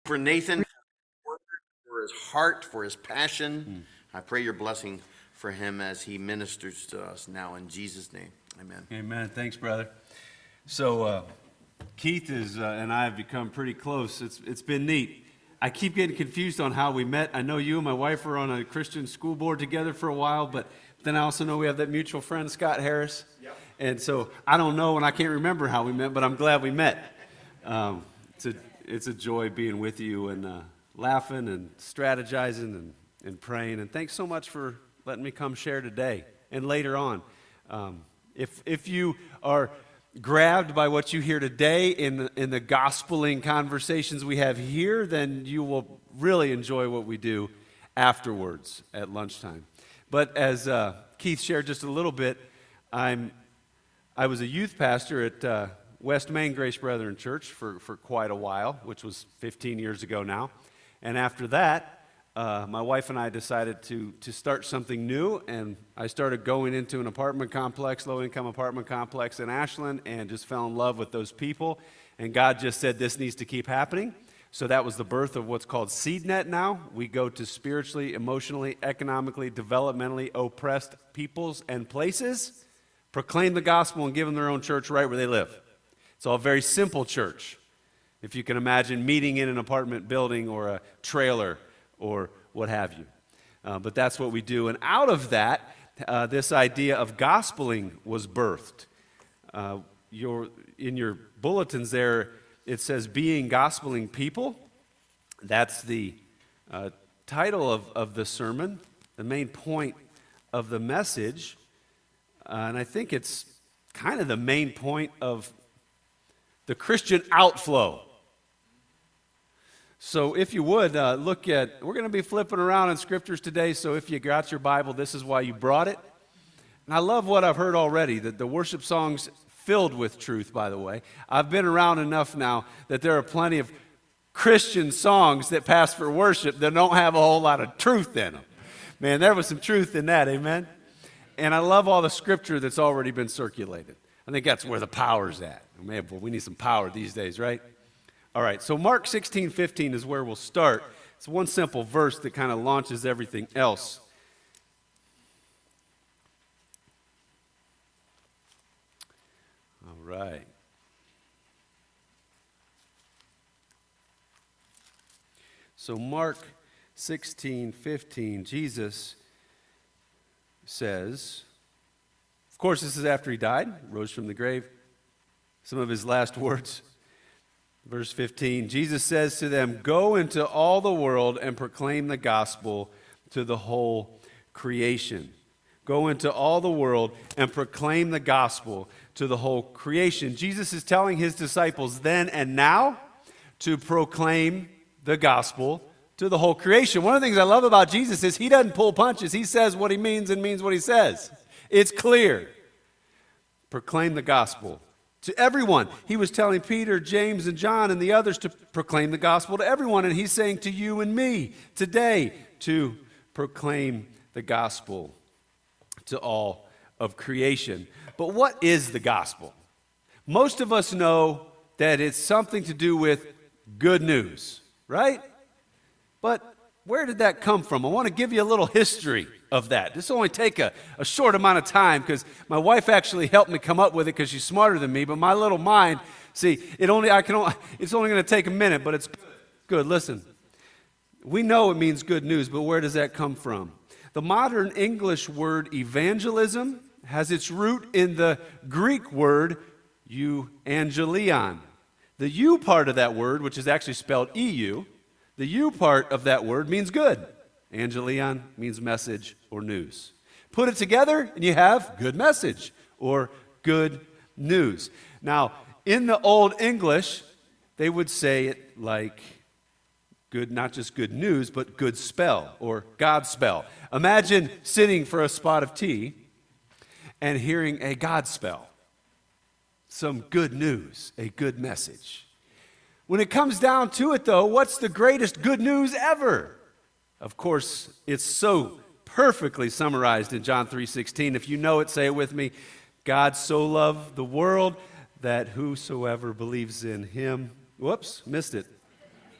For Nathan, for his heart, for his passion. I pray your blessing for him as he ministers to us now in Jesus' name. Amen. Amen. Thanks, brother. So Keith and I have become pretty close. It's been neat. I keep getting confused on how we met. I know you and my wife were on a Christian school board together for a while, but then I also know we have that mutual friend, Scott Harris. Yep. And so I don't know and I can't remember how we met, but I'm glad we met. It's a joy being with you and laughing and strategizing and praying. And thanks so much for letting me come share today and later on. If you are grabbed by what you hear today in the gospeling conversations we have here, then you will really enjoy what we do afterwards at lunchtime. But as Keith shared just a little bit, I was a youth pastor at West Main Grace Brethren Church for quite a while, which was 15 years ago now. And after that, my wife and I decided to start something new, and I started going into an apartment complex, low-income apartment complex in Ashland, and just fell in love with those people. And God just said, this needs to keep happening. So that was the birth of what's called SeedNet now. We go to spiritually, emotionally, economically, developmentally oppressed peoples and places, proclaim the gospel, and give them their own church right where they live. It's all very simple church. If you can imagine meeting in an apartment building or a trailer or what have you. But that's what we do. And out of that, this idea of gospeling was birthed. In your bulletins there, it says being gospeling people. That's the title of the sermon, the main point of the message. And I think it's kind of the main point of the Christian outflow. So if you would, we're going to be flipping around in scriptures today, so if you got your Bible, this is why you brought it. And I love what I've heard already, that the worship songs filled with truth, by the way. I've been around enough now that there are plenty of Christian songs that pass for worship that don't have a whole lot of truth in them. Man, there was some truth in that, amen? And I love all the scripture that's already been circulated. I think that's where the power's at. Man, boy, we need some power these days, right? All right, so Mark 16:15 is where we'll start. It's one simple verse that kind of launches everything else. All right. So Mark 16:15, Jesus says, of course, this is after he died, rose from the grave. Some of his last words. Verse 15, Jesus says to them, "Go into all the world and proclaim the gospel to the whole creation." Go into all the world and proclaim the gospel to the whole creation. Jesus is telling his disciples then and now to proclaim the gospel to the whole creation. One of the things I love about Jesus is he doesn't pull punches. He says what he means and means what he says. It's clear. Proclaim the gospel to everyone. He was telling Peter, James, and John and the others to proclaim the gospel to everyone. And he's saying to you and me today to proclaim the gospel to all of creation. But what is the gospel? Most of us know that it's something to do with good news, right? But where did that come from? I want to give you a little history of that. This will only take a short amount of time because my wife actually helped me come up with it because she's smarter than me, but my little mind, see, it's only going to take a minute, but it's good. Listen, we know it means good news, but where does that come from? The modern English word evangelism has its root in the Greek word euangelion. The U part of that word, which is actually spelled EU, the U part of that word means good. Angelion means message or news. Put it together and you have good message or good news. Now, in the Old English, they would say it like good, not just good news, but good spell or God spell. Imagine sitting for a spot of tea and hearing a God spell. Some good news, a good message. When it comes down to it, though, what's the greatest good news ever? Of course, it's so perfectly summarized in John 3:16. If you know it, say it with me. God so loved the world that whosoever believes in him, whoops, missed it.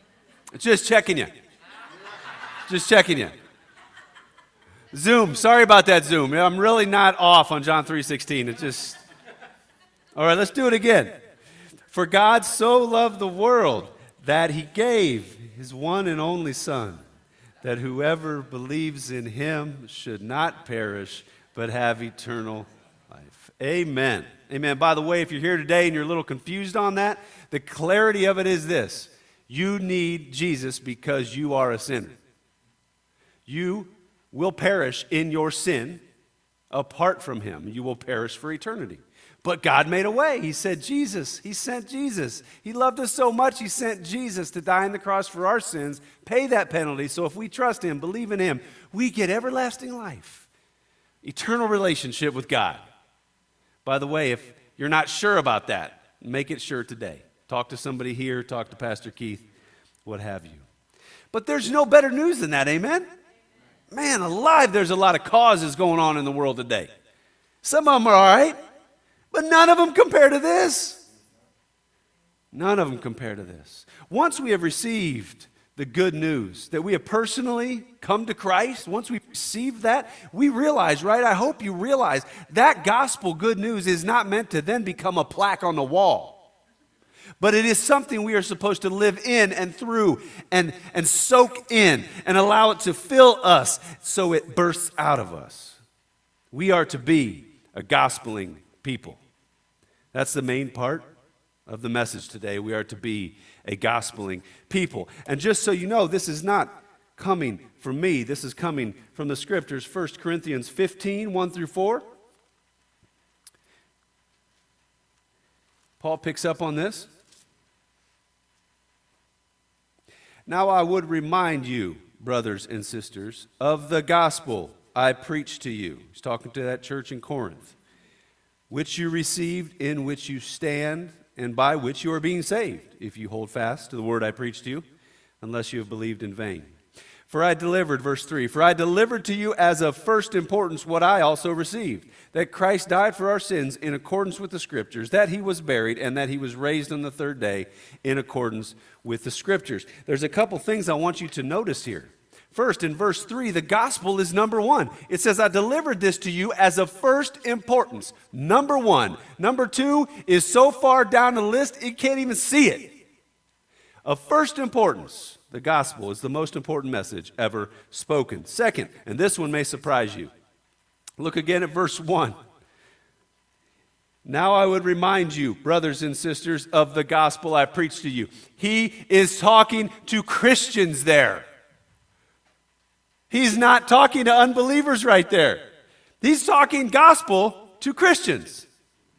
Just checking you. Just checking you. Zoom, sorry about that, Zoom. I'm really not off on John 3:16. It just... All right, let's do it again. For God so loved the world that he gave his one and only Son, that whoever believes in him should not perish, but have eternal life. Amen. Amen. By the way, if you're here today and you're a little confused on that, the clarity of it is this. You need Jesus because you are a sinner. You will perish in your sin apart from him. You will perish for eternity. But God made a way. He said Jesus. He sent Jesus. He loved us so much, he sent Jesus to die on the cross for our sins, pay that penalty. So if we trust him, believe in him, we get everlasting life, eternal relationship with God. By the way, if you're not sure about that, make it sure today. Talk to somebody here, talk to Pastor Keith, what have you. But there's no better news than that, amen? Man alive, there's a lot of causes going on in the world today. Some of them are all right, but none of them compare to this. None of them compare to this. Once we have received the good news that we have personally come to Christ, once we receive that, we realize, right? I hope you realize that gospel good news is not meant to then become a plaque on the wall. But it is something we are supposed to live in and through and soak in and allow it to fill us so it bursts out of us. We are to be a gospeling people. That's the main part of the message today. We are to be a gospeling people. And just so you know, this is not coming from me. This is coming from the scriptures. 1 Corinthians 15, 1 through 4. Paul picks up on this. Now I would remind you, brothers and sisters, of the gospel I preached to you. He's talking to that church in Corinth, which you received, in which you stand, and by which you are being saved, if you hold fast to the word I preached to you, unless you have believed in vain. For I delivered, verse 3, for I delivered to you as of first importance what I also received, that Christ died for our sins in accordance with the Scriptures, that he was buried, and that he was raised on the third day in accordance with the Scriptures. There's a couple things I want you to notice here. First, in verse 3, the gospel is number one. It says, I delivered this to you as of first importance. Number one. Number two is so far down the list, you can't even see it. Of first importance, the gospel is the most important message ever spoken. Second, and this one may surprise you. Look again at verse 1. Now I would remind you, brothers and sisters, of the gospel I preached to you. He is talking to Christians there. He's not talking to unbelievers right there. He's talking gospel to Christians.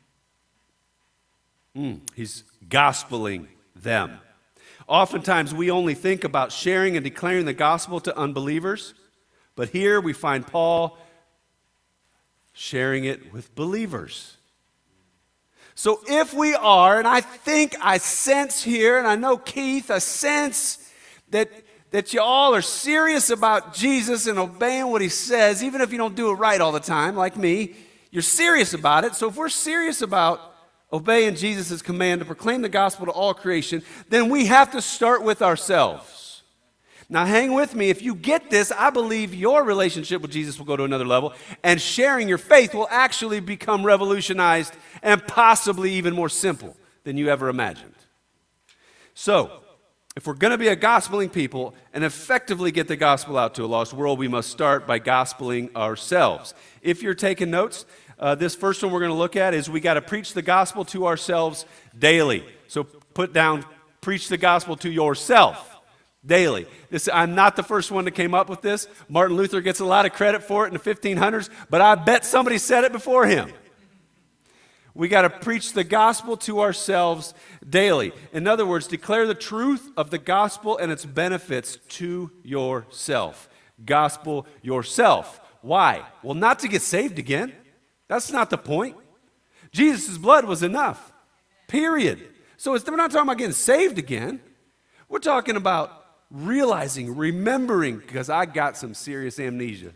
He's gospeling them. Oftentimes we only think about sharing and declaring the gospel to unbelievers, but here we find Paul sharing it with believers. So if we are, and I sense here, and I know Keith, I sense that you all are serious about Jesus and obeying what he says, even if you don't do it right all the time, like me, you're serious about it. So if we're serious about obeying Jesus' command to proclaim the gospel to all creation, then we have to start with ourselves. Now hang with me. If you get this, I believe your relationship with Jesus will go to another level, and sharing your faith will actually become revolutionized and possibly even more simple than you ever imagined. So, if we're going to be a gospeling people and effectively get the gospel out to a lost world, we must start by gospeling ourselves. If you're taking notes, this first one we're going to look at is we got to preach the gospel to ourselves daily. So put down, preach the gospel to yourself daily. I'm not the first one that came up with this. Martin Luther gets a lot of credit for it in the 1500s, but I bet somebody said it before him. We got to preach the gospel to ourselves daily. In other words, declare the truth of the gospel and its benefits to yourself. Gospel yourself. Why? Well, not to get saved again. That's not the point. Jesus' blood was enough. Period. So we're not talking about getting saved again. We're talking about realizing, remembering, because I got some serious amnesia.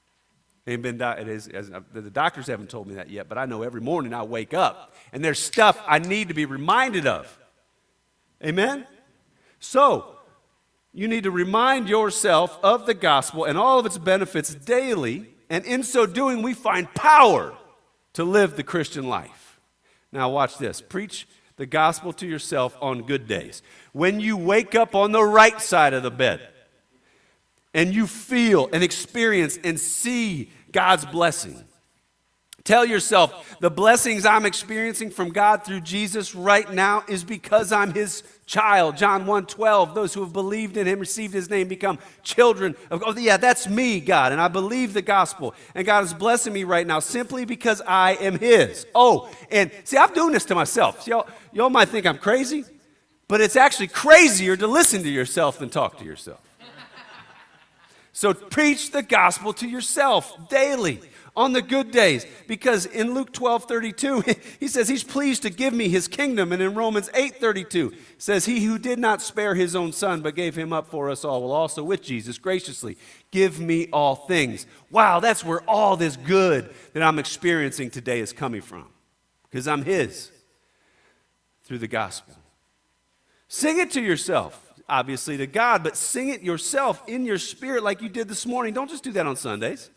The doctors haven't told me that yet, but I know every morning I wake up and there's stuff I need to be reminded of. Amen? So, You need to remind yourself of the gospel and all of its benefits daily, and in so doing, we find power to live the Christian life. Now, watch this. Preach the gospel to yourself on good days. When you wake up on the right side of the bed and you feel and experience and see God's blessing, tell yourself, the blessings I'm experiencing from God through Jesus right now is because I'm his child. John 1:12, those who have believed in him, received his name, become children of God. Oh, yeah, that's me, God, and I believe the gospel. And God is blessing me right now simply because I am his. Oh, and see, I'm doing this to myself. See, y'all might think I'm crazy, but it's actually crazier to listen to yourself than talk to yourself. So preach the gospel to yourself daily on the good days, because in Luke 12:32, he says he's pleased to give me his kingdom. And in Romans 8:32, says he who did not spare his own son but gave him up for us all will also with Jesus graciously give me all things. Wow, that's where all this good that I'm experiencing today is coming from, because I'm his through the gospel. Sing it to yourself. Obviously to God, but sing it yourself in your spirit like you did this morning. Don't just do that on Sundays.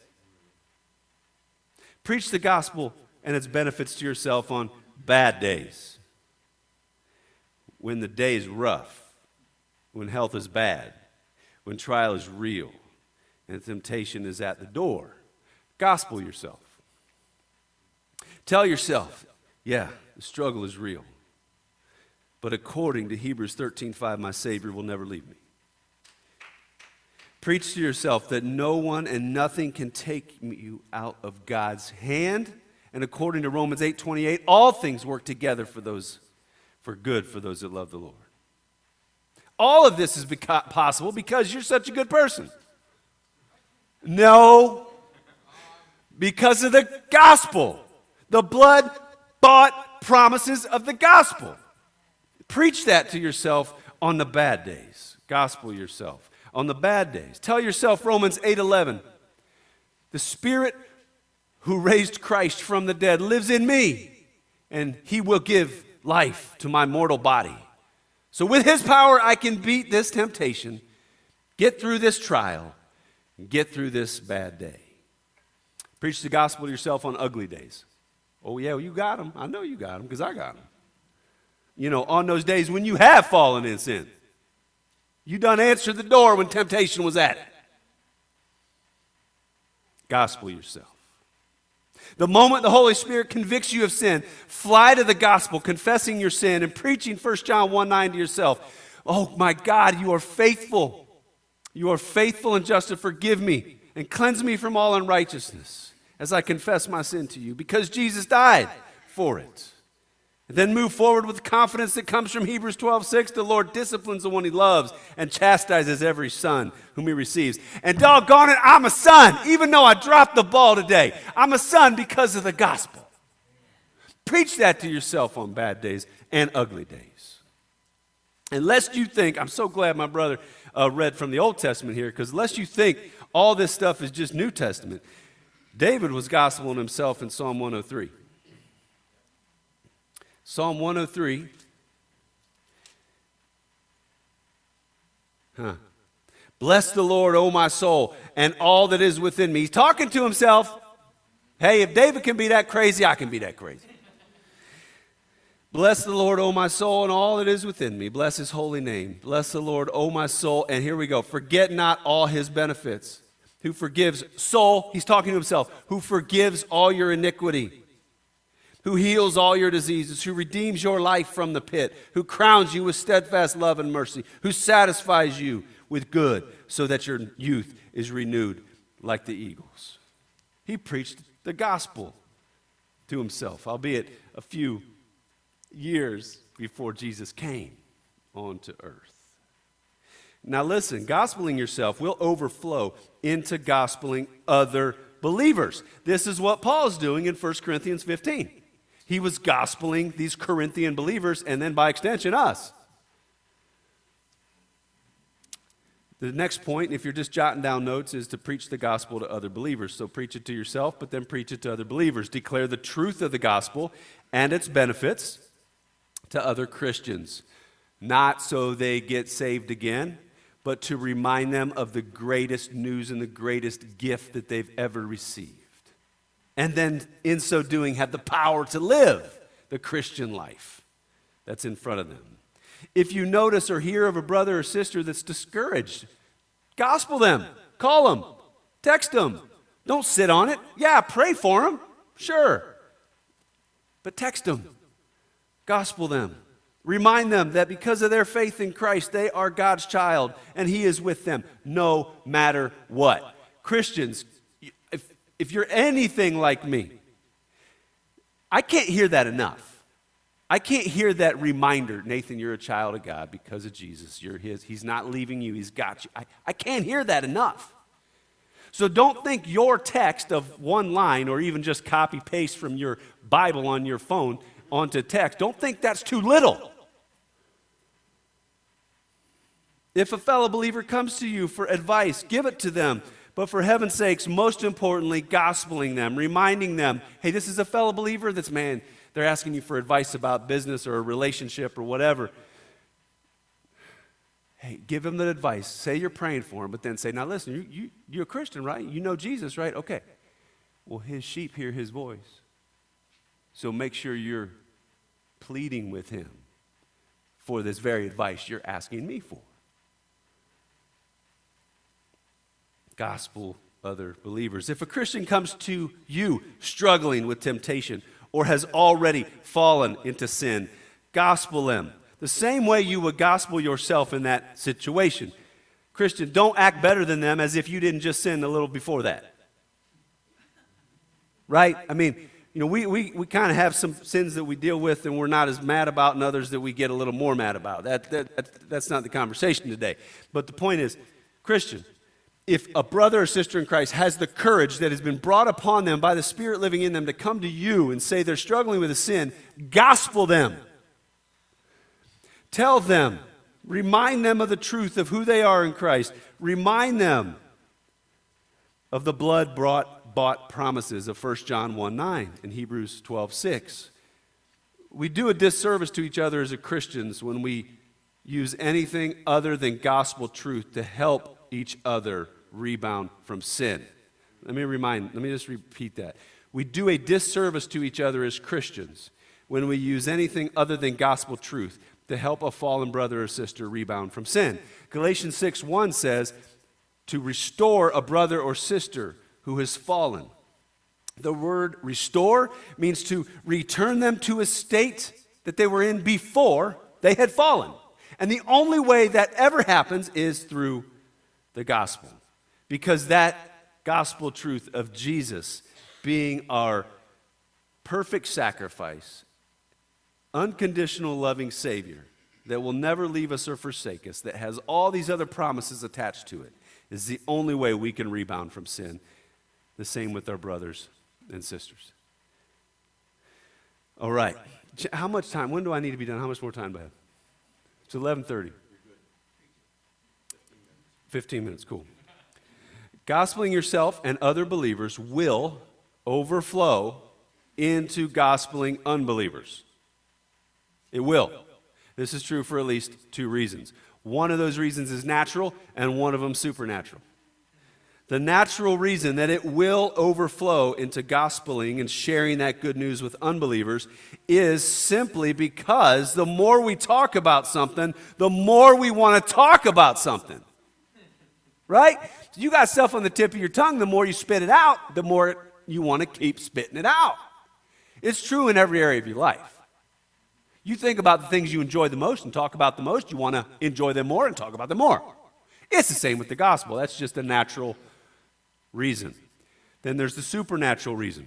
Preach the gospel and its benefits to yourself on bad days. When the day is rough, when health is bad, when trial is real, and temptation is at the door. Gospel yourself. Tell yourself, yeah, the struggle is real. But according to Hebrews 13:5, my Savior will never leave me. Preach to yourself that no one and nothing can take you out of God's hand. And according to Romans 8:28, all things work together for good for those that love the Lord. All of this is possible because you're such a good person. No, because of the gospel, the blood-bought promises of the gospel. Preach that to yourself on the bad days. Gospel yourself on the bad days. Tell yourself Romans 8:11. The Spirit who raised Christ from the dead lives in me, and he will give life to my mortal body. So with his power, I can beat this temptation, get through this trial, and get through this bad day. Preach the gospel to yourself on ugly days. Oh, yeah, well, you got them. I know you got them because I got them. You know, on those days when you have fallen in sin. You done answered the door when temptation was at it. Gospel yourself. The moment the Holy Spirit convicts you of sin, fly to the gospel, confessing your sin and preaching 1 John 1:9 to yourself. Oh my God, you are faithful. You are faithful and just to forgive me and cleanse me from all unrighteousness as I confess my sin to you, because Jesus died for it. And then move forward with the confidence that comes from Hebrews 12:6. The Lord disciplines the one he loves and chastises every son whom he receives. And doggone it, I'm a son, even though I dropped the ball today. I'm a son because of the gospel. Preach that to yourself on bad days and ugly days. And lest you think, I'm so glad my brother read from the Old Testament here, because lest you think all this stuff is just New Testament, David was gospeling himself in Psalm 103. Psalm 103. Bless the Lord, O my soul, and all that is within me. He's talking to himself. Hey, if David can be that crazy, I can be that crazy. Bless the Lord, O my soul, and all that is within me. Bless his holy name. Bless the Lord, O my soul. And here we go. Forget not all his benefits. Who forgives, soul, he's talking to himself, who forgives all your iniquity, who heals all your diseases, who redeems your life from the pit, who crowns you with steadfast love and mercy, who satisfies you with good so that your youth is renewed like the eagles. He preached the gospel to himself, albeit a few years before Jesus came onto earth. Now listen, gospeling yourself will overflow into gospeling other believers. This is what Paul's doing in 1 Corinthians 15. He was gospeling these Corinthian believers, and then by extension us. The next point, if you're just jotting down notes, is to preach the gospel to other believers. So preach it to yourself, but then preach it to other believers. Declare the truth of the gospel and its benefits to other Christians. Not so they get saved again, but to remind them of the greatest news and the greatest gift that they've ever received. And then, in so doing, have the power to live the Christian life that's in front of them. If you notice or hear of a brother or sister that's discouraged, gospel them, call them, text them. Don't sit on it. Yeah, pray for them, sure. But text them, gospel them. Remind them that because of their faith in Christ, they are God's child and He is with them no matter what. Christians, if you're anything like me, I can't hear that enough. I can't hear that reminder, Nathan, you're a child of God because of Jesus. You're His. He's not leaving you. He's got you. I can't hear that enough. So don't think your text of one line or even just copy paste from your Bible on your phone onto text. Don't think that's too little. If a fellow believer comes to you for advice, give it to them. But for heaven's sakes, most importantly, gospeling them, reminding them, hey, this is a fellow believer that's, man, they're asking you for advice about business or a relationship or whatever. Hey, give them the advice. Say you're praying for them, but then say, now listen, you're a Christian, right? You know Jesus, right? Okay. Well, His sheep hear His voice. So make sure you're pleading with Him for this very advice you're asking me for. Gospel other believers. If a Christian comes to you struggling with temptation or has already fallen into sin, gospel them the same way you would gospel yourself in that situation. Christian, don't act better than them as if you didn't just sin a little before that. Right? I mean, you know, we kind of have some sins that we deal with and we're not as mad about, and others that we get a little more mad about. That's not the conversation today. But the point is, Christian, if a brother or sister in Christ has the courage that has been brought upon them by the Spirit living in them to come to you and say they're struggling with a sin, gospel them. Tell them. Remind them of the truth of who they are in Christ. Remind them of the blood-bought promises of 1 John 1:9 and Hebrews 12:6. We do a disservice to each other as Christians when we use anything other than gospel truth to help each other rebound from sin. Let me just repeat that. We do a disservice to each other as Christians when we use anything other than gospel truth to help a fallen brother or sister rebound from sin. Galatians 6:1 says to restore a brother or sister who has fallen. The word restore means to return them to a state that they were in before they had fallen. And the only way that ever happens is through the gospel. Because that gospel truth of Jesus being our perfect sacrifice, unconditional loving Savior that will never leave us or forsake us, that has all these other promises attached to it, is the only way we can rebound from sin. The same with our brothers and sisters. All right. How much time? When do I need to be done? How much more time do I have? It's 11:30. 15 minutes, cool. Gospeling yourself and other believers will overflow into gospeling unbelievers. It will. This is true for at least two reasons. One of those reasons is natural, and one of them supernatural. The natural reason that it will overflow into gospeling and sharing that good news with unbelievers is simply because the more we talk about something, the more we want to talk about something. Right? So you got stuff on the tip of your tongue, the more you spit it out, the more you want to keep spitting it out. It's true in every area of your life. You think about the things you enjoy the most and talk about the most, you want to enjoy them more and talk about them more. It's the same with the gospel. That's just a natural reason. Then there's the supernatural reason.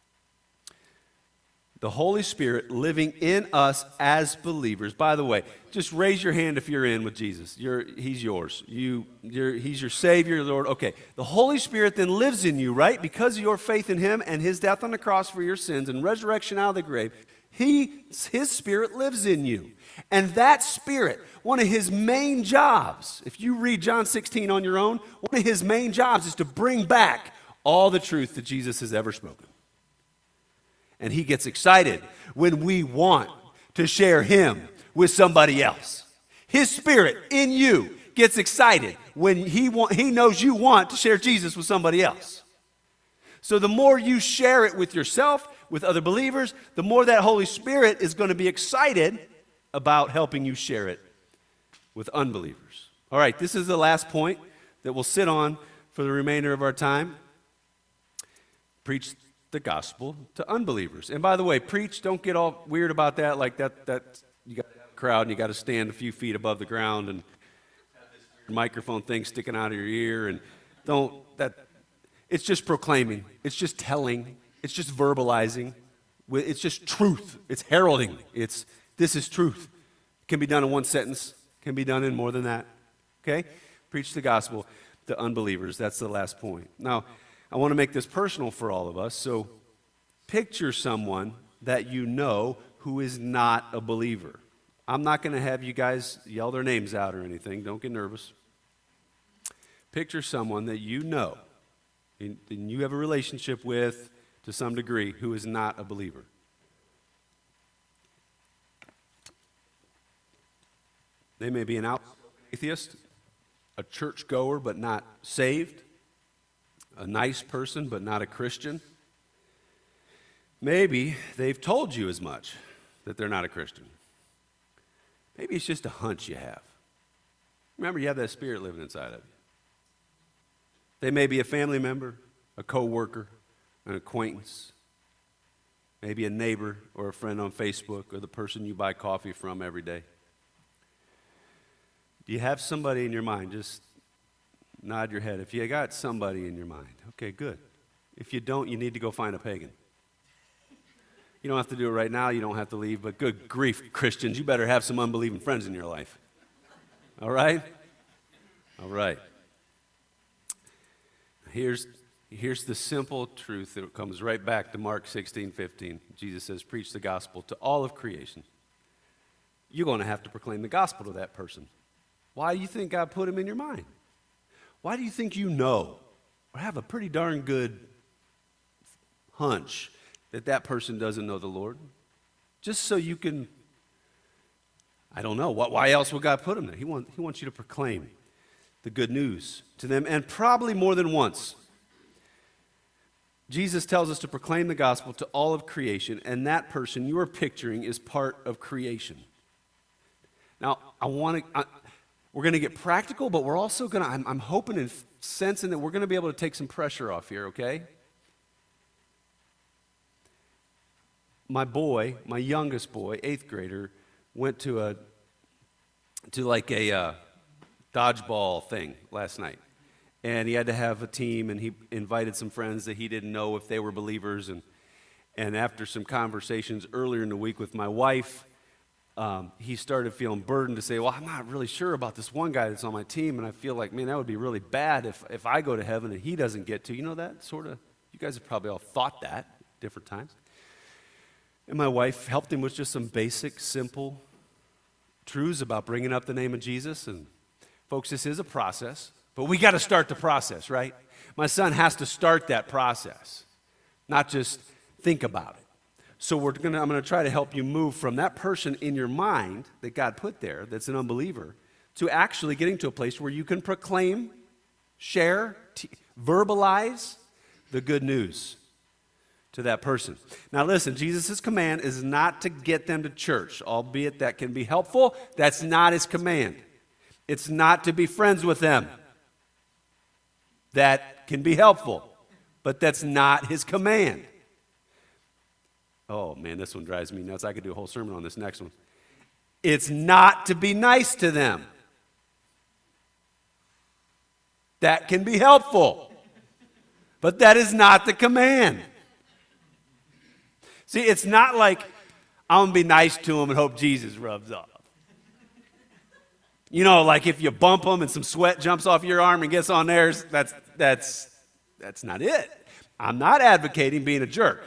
The Holy Spirit living in us as believers. By the way, just raise your hand if you're in with Jesus. He's yours. He's your Savior, Lord. Okay. The Holy Spirit then lives in you, right? Because of your faith in Him and His death on the cross for your sins and resurrection out of the grave, His Spirit lives in you. And that Spirit, one of His main jobs, if you read John 16 on your own, one of His main jobs is to bring back all the truth that Jesus has ever spoken. And He gets excited when we want to share Him with somebody else. His Spirit in you gets excited when he knows you want to share Jesus with somebody else. So the more you share it with yourself, with other believers, the more that Holy Spirit is going to be excited about helping you share it with unbelievers. All right, this is the last point that we'll sit on for the remainder of our time. Preach the gospel to unbelievers. And by the way, preach, don't get all weird about that, like that you got a crowd and you got to stand a few feet above the ground and have this microphone thing sticking out of your ear, and it's just proclaiming, it's just telling, it's just verbalizing, it's just truth, it's heralding, this is truth. It can be done in one sentence, can be done in more than that, okay? Preach the gospel to unbelievers, that's the last point. Now, I want to make this personal for all of us, so picture someone that you know who is not a believer. I'm not going to have you guys yell their names out or anything, don't get nervous. Picture someone that you know and you have a relationship with to some degree who is not a believer. They may be an outspoken atheist, a churchgoer but not saved, a nice person but not a Christian. Maybe they've told you as much that they're not a Christian. Maybe it's just a hunch you have. Remember, you have that spirit living inside of you. They may be a family member, a coworker, an acquaintance, maybe a neighbor or a friend on Facebook or the person you buy coffee from every day. Do you have somebody in your mind? Just nod your head. If you got somebody in your mind, okay, good. If you don't, you need to go find a pagan. You don't have to do it right now. You don't have to leave, but good grief, Christians, you better have some unbelieving friends in your life. All right? All right. Here's the simple truth that comes right back to Mark 16:15. Jesus says, preach the gospel to all of creation. You're going to have to proclaim the gospel to that person. Why do you think God put him in your mind? Why do you think you know or have a pretty darn good hunch that person doesn't know the Lord? Just so you can, I don't know, why else would God put him there? He wants you to proclaim the good news to them, and probably more than once. Jesus tells us to proclaim the gospel to all of creation, and that person you are picturing is part of creation. Now, we're going to get practical, but we're also going to, I'm hoping and sensing that we're going to be able to take some pressure off here, okay? My youngest boy, 8th grader, went to a dodgeball thing last night. And he had to have a team, and he invited some friends that he didn't know if they were believers. And after some conversations earlier in the week with my wife, he started feeling burdened to say, well, I'm not really sure about this one guy that's on my team, and I feel like, man, that would be really bad if I go to heaven and he doesn't get to. You know that sort of, you guys have probably all thought that at different times. And my wife helped him with just some basic, simple truths about bringing up the name of Jesus. And folks, this is a process, but we got to start the process, right? My son has to start that process, not just think about it. So I'm going to try to help you move from that person in your mind that God put there that's an unbeliever to actually getting to a place where you can proclaim, share, verbalize the good news to that person. Now listen, Jesus' command is not to get them to church, albeit that can be helpful. That's not his command. It's not to be friends with them. That can be helpful, but that's not his command. Oh man, this one drives me nuts. I could do a whole sermon on this next one. It's not to be nice to them. That can be helpful, but that is not the command. See, it's not like I'm going to be nice to them and hope Jesus rubs off. You know, like if you bump them and some sweat jumps off your arm and gets on theirs, that's not it. I'm not advocating being a jerk.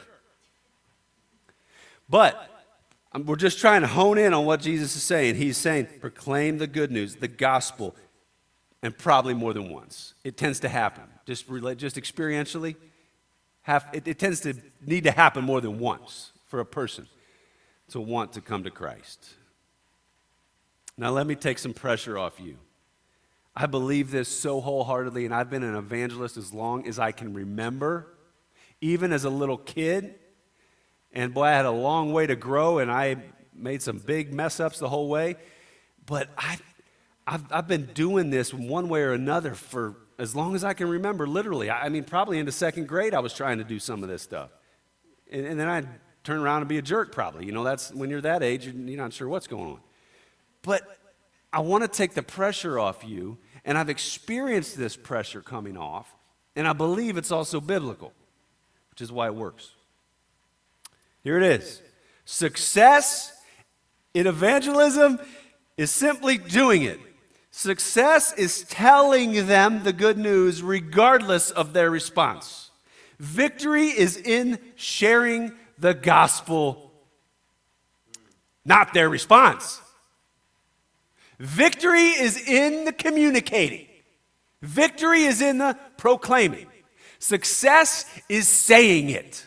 But we're just trying to hone in on what Jesus is saying. He's saying, proclaim the good news, the gospel, and probably more than once. It tends to happen. Just experientially, it tends to need to happen more than once for a person to want to come to Christ. Now let me take some pressure off you. I believe this so wholeheartedly, and I've been an evangelist as long as I can remember, even as a little kid. And boy, I had a long way to grow, and I made some big mess ups the whole way. But I've been doing this one way or another for as long as I can remember, literally. I mean, probably into second grade, I was trying to do some of this stuff. And then I'd turn around and be a jerk, probably. You know, that's when you're that age, you're not sure what's going on. But I want to take the pressure off you, and I've experienced this pressure coming off, and I believe it's also biblical, which is why it works. Here it is. Success in evangelism is simply doing it. Success is telling them the good news regardless of their response. Victory is in sharing the gospel, not their response. Victory is in the communicating. Victory is in the proclaiming. Success is saying it.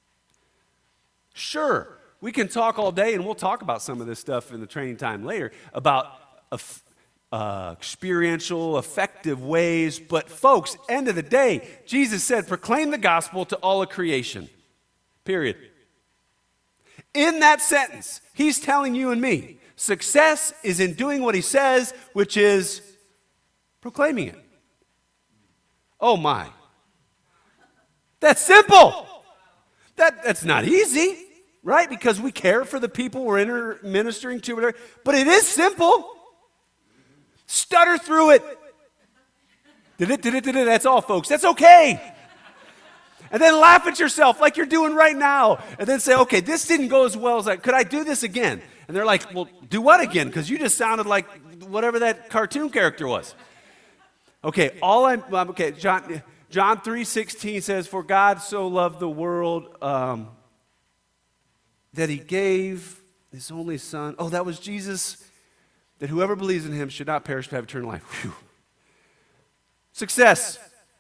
Sure, we can talk all day, and we'll talk about some of this stuff in the training time later, about experiential, effective ways. But folks, end of the day, Jesus said, proclaim the gospel to all of creation. Period. In that sentence, he's telling you and me, success is in doing what he says, which is proclaiming it. Oh my. That's simple. That's not easy, right? Because we care for the people we're ministering to, but it is simple. Stutter through it. That's all, folks. That's okay. And then laugh at yourself like you're doing right now. And then say, okay, this didn't go as well as could I do this again? And they're like, well, do what again? Because you just sounded like whatever that cartoon character was. Okay, John 3:16 says, for God so loved the world that he gave his only son. Oh, that was Jesus, that whoever believes in him should not perish but have eternal life. Whew. Success.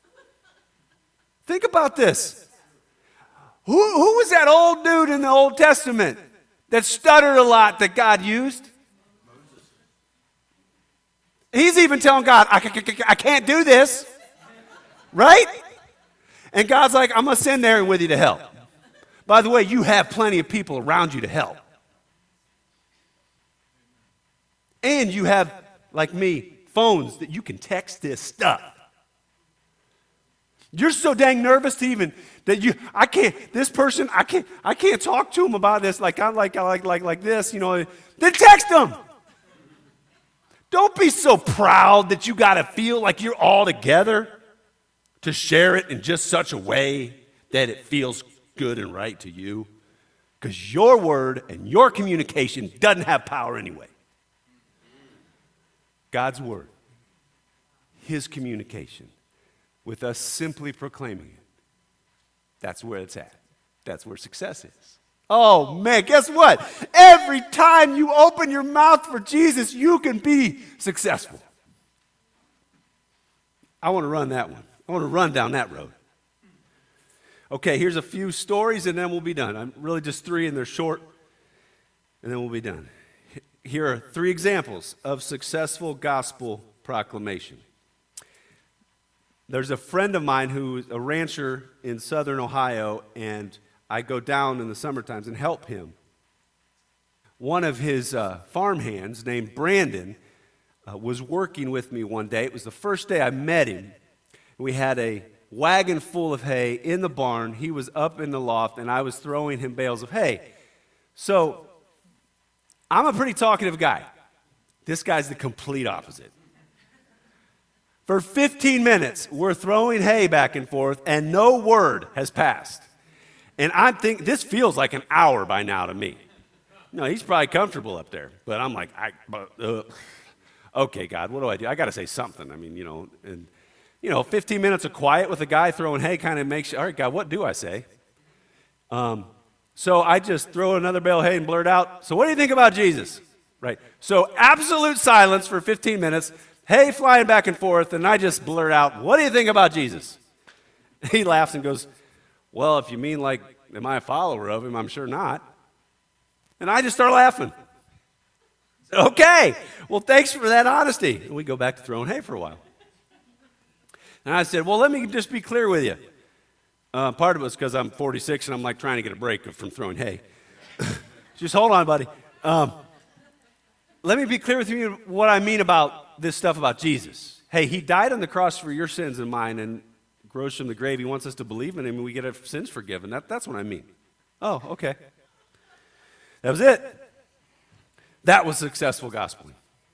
Think about this. Who was that old dude in the Old Testament that stuttered a lot that God used? He's even telling God, I can't do this. Right? And God's like, I'm going to send Aaron with you to help. By the way, you have plenty of people around you to help. And you have, like me, phones that you can text this stuff. You're so dang nervous to even that I can't talk to him about this like this, you know. Then text him. Don't be so proud that you got to feel like you're all together to share it in just such a way that it feels good and right to you. Because your word and your communication doesn't have power anyway. God's word, his communication, with us simply proclaiming it, that's where it's at. That's where success is. Oh man, guess what? Every time you open your mouth for Jesus, you can be successful. I want to run that one. I want to run down that road. Okay, here's a few stories and then we'll be done. I'm really just three and they're short, and then we'll be done. Here are three examples of successful gospel proclamation. There's a friend of mine who's a rancher in southern Ohio, and I go down in the summer times and help him. One of his farm hands named Brandon was working with me one day. It was the first day I met him. We had a wagon full of hay in the barn. He was up in the loft, and I was throwing him bales of hay. So I'm a pretty talkative guy. This guy's the complete opposite. For 15 minutes, we're throwing hay back and forth, and no word has passed. And I think this feels like an hour by now to me. No, he's probably comfortable up there, but I'm like, okay, God, what do? I got to say something. I mean, 15 minutes of quiet with a guy throwing hay kind of makes you, all right, God, what do I say? So I just throw another bale of hay and blurt out, so what do you think about Jesus? Right. So absolute silence for 15 minutes, hay flying back and forth, and I just blurt out, what do you think about Jesus? He laughs and goes, well, if you mean like, am I a follower of him? I'm sure not. And I just start laughing. Okay, well, thanks for that honesty. And we go back to throwing hay for a while. And I said, well, let me just be clear with you. Part of it was because I'm 46 and I'm like trying to get a break from throwing hay. Just hold on, buddy. Let me be clear with you what I mean about this stuff about Jesus. Hey, he died on the cross for your sins and mine and rose from the grave. He wants us to believe in him and we get our sins forgiven. That's what I mean. Oh, okay. That was it. That was successful gospeling.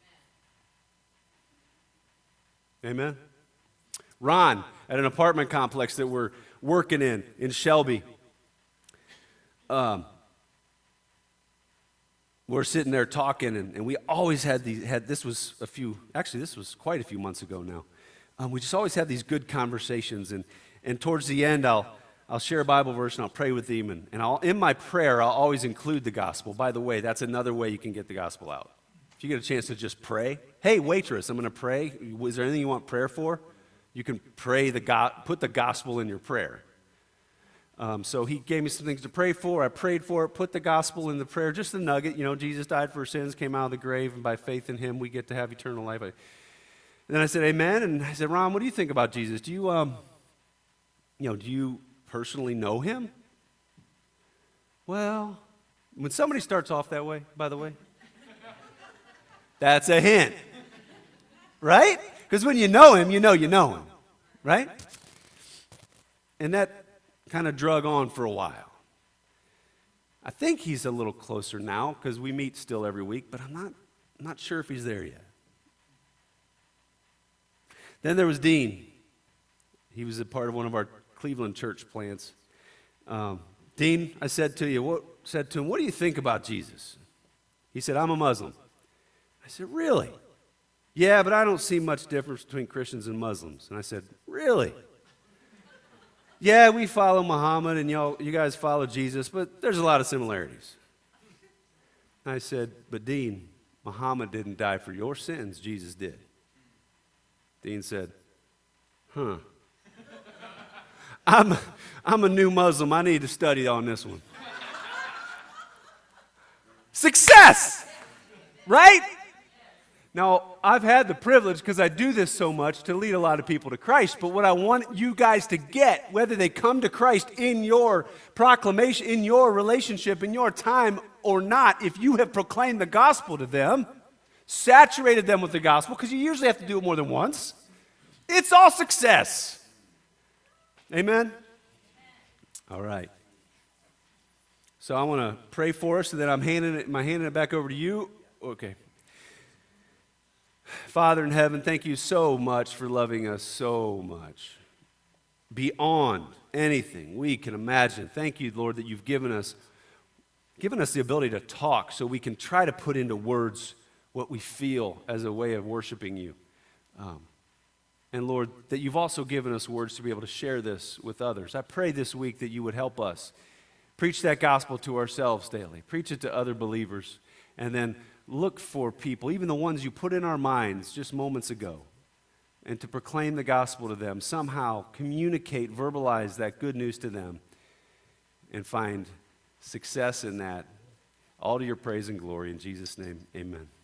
Amen. Ron, at an apartment complex that we're working in Shelby, we're sitting there talking, and we always this was quite a few months ago now. We just always had these good conversations, and towards the end, I'll share a Bible verse and I'll pray with him, and in my prayer, I'll always include the gospel. By the way, that's another way you can get the gospel out. If you get a chance to just pray, hey, waitress, I'm going to pray. Is there anything you want prayer for? You can pray put the gospel in your prayer. So he gave me some things to pray for. I prayed for it, put the gospel in the prayer, just a nugget. Jesus died for our sins, came out of the grave, and by faith in him, we get to have eternal life. And then I said, amen. And I said, Ron, what do you think about Jesus? Do you personally know him? Well, when somebody starts off that way, by the way, that's a hint, right? Because when you know him, you know him, right? And that kind of drug on for a while. I think he's a little closer now because we meet still every week, but I'm not sure if he's there yet. Then there was Dean. He was a part of one of our Cleveland church plants. Dean, I said to him, what do you think about Jesus? He said, I'm a Muslim. I said, really? Yeah, but I don't see much difference between Christians and Muslims. And I said, really? Yeah, we follow Muhammad and you guys follow Jesus, but there's a lot of similarities. I said, but Dean, Muhammad didn't die for your sins, Jesus did. Dean said, huh. I'm a new Muslim. I need to study on this one. Success! Right? Now, I've had the privilege, because I do this so much, to lead a lot of people to Christ. But what I want you guys to get, whether they come to Christ in your proclamation, in your relationship, in your time or not, if you have proclaimed the gospel to them, saturated them with the gospel, because you usually have to do it more than once, it's all success. Amen? All right. So I want to pray for us, and then I'm handing it back over to you. Okay. Father in heaven, thank you so much for loving us so much, beyond anything we can imagine. Thank you, Lord, that you've given us the ability to talk so we can try to put into words what we feel as a way of worshiping you. And Lord, that you've also given us words to be able to share this with others. I pray this week that you would help us preach that gospel to ourselves daily, preach it to other believers, and then look for people, even the ones you put in our minds just moments ago, and to proclaim the gospel to them, somehow communicate, verbalize that good news to them, and find success in that. All to your praise and glory. In Jesus' name, amen.